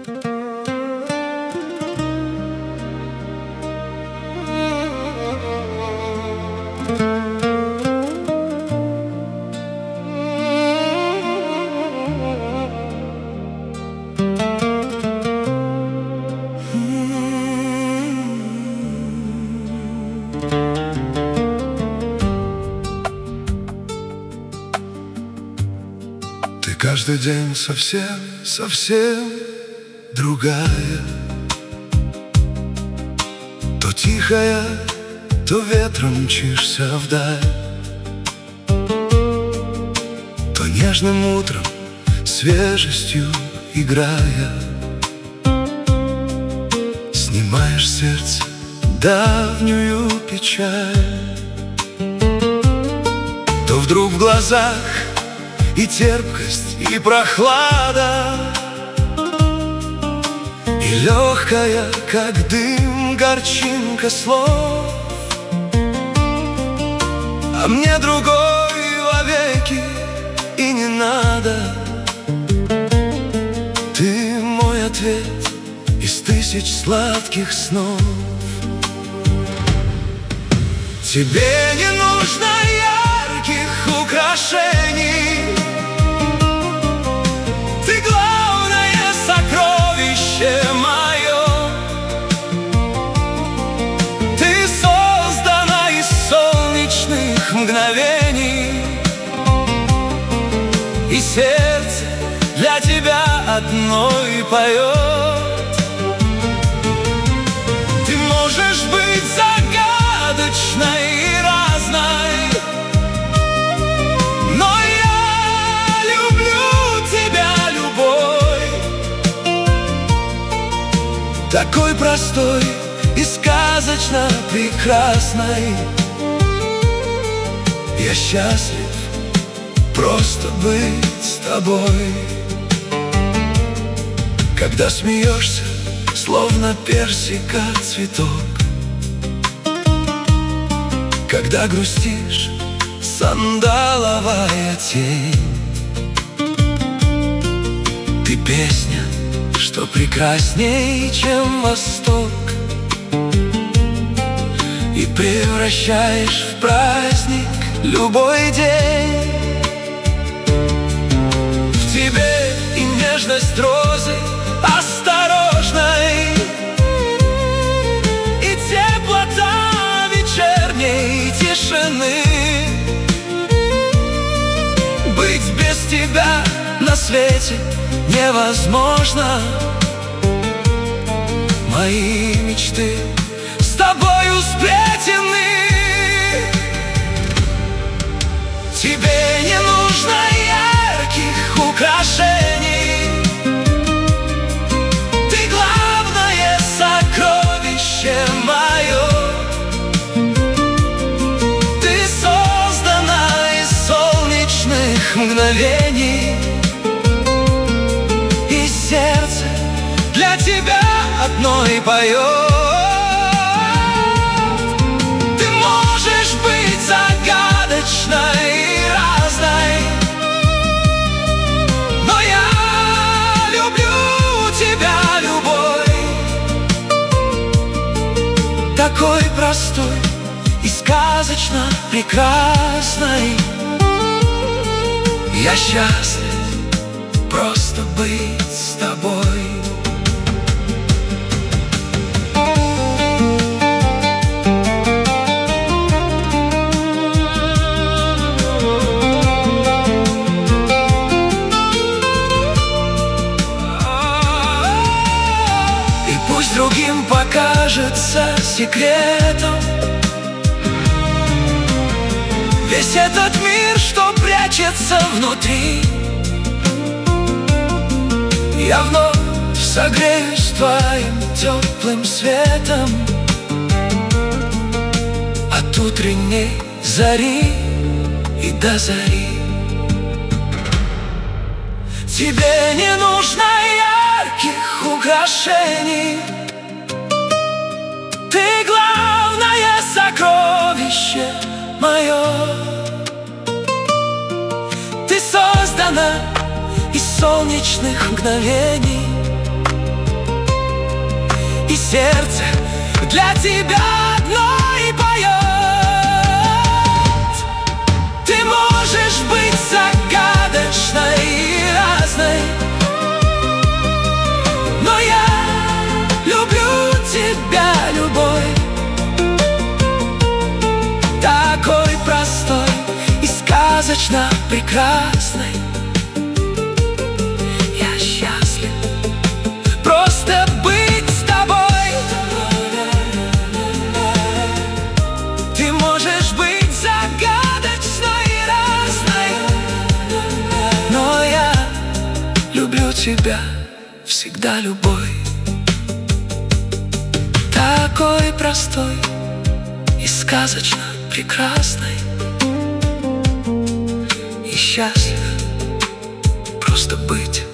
Ты каждый день совсем, совсем другая. То тихая, то ветром мчишься вдаль, то нежным утром свежестью играя снимаешь с сердца давнюю печаль. То вдруг в глазах и терпкость, и прохлада, и легкая, как дым, горчинка слов. А мне другой вовеки и не надо. Ты мой ответ из тысяч сладких снов. Тебе не нужно ярких украшений, ты главное сокровище мое. Ты создана из солнечных мгновений, и сердце для тебя одной поет. Ты можешь быть загадочной и разной, но я люблю тебя любой. Такой простой и сказочно прекрасной. Я счастлив просто быть с тобой. Когда смеешься, словно персика цветок, когда грустишь, сандаловая тень. Ты песня, что прекрасней, чем восток, и превращаешь в праздник любой день. В тебе и нежность розы осторожной, и теплота вечерней тишины. Быть без тебя на свете невозможно. Мои мечты с тобою сплетены. Тебе не нужно ярких украшений, ты главное сокровище мое. Ты создана из солнечных мгновений, и сердце для тебя одной поет. Ты можешь быть загадочной и разной, но я люблю тебя любой. Такой простой и сказочно прекрасной. Я счастлив просто быть с тобой. Другим покажется секретом весь этот мир, что прячется внутри. Я вновь согреюсь твоим теплым светом от утренней зари и до зари. Тебе не нужно ярких украшений, ты главное сокровище мое. Ты создана из солнечных мгновений, и сердце для тебя одно и поет. Ты можешь быть загадочной и разной, но я люблю тебя, любовь. Такой простой и сказочно прекрасной. Я счастлив просто быть с тобой. Ты можешь быть загадочной и разной, но я люблю тебя всегда, любовь. Такой простой и сказочно прекрасной. И счастлив просто быть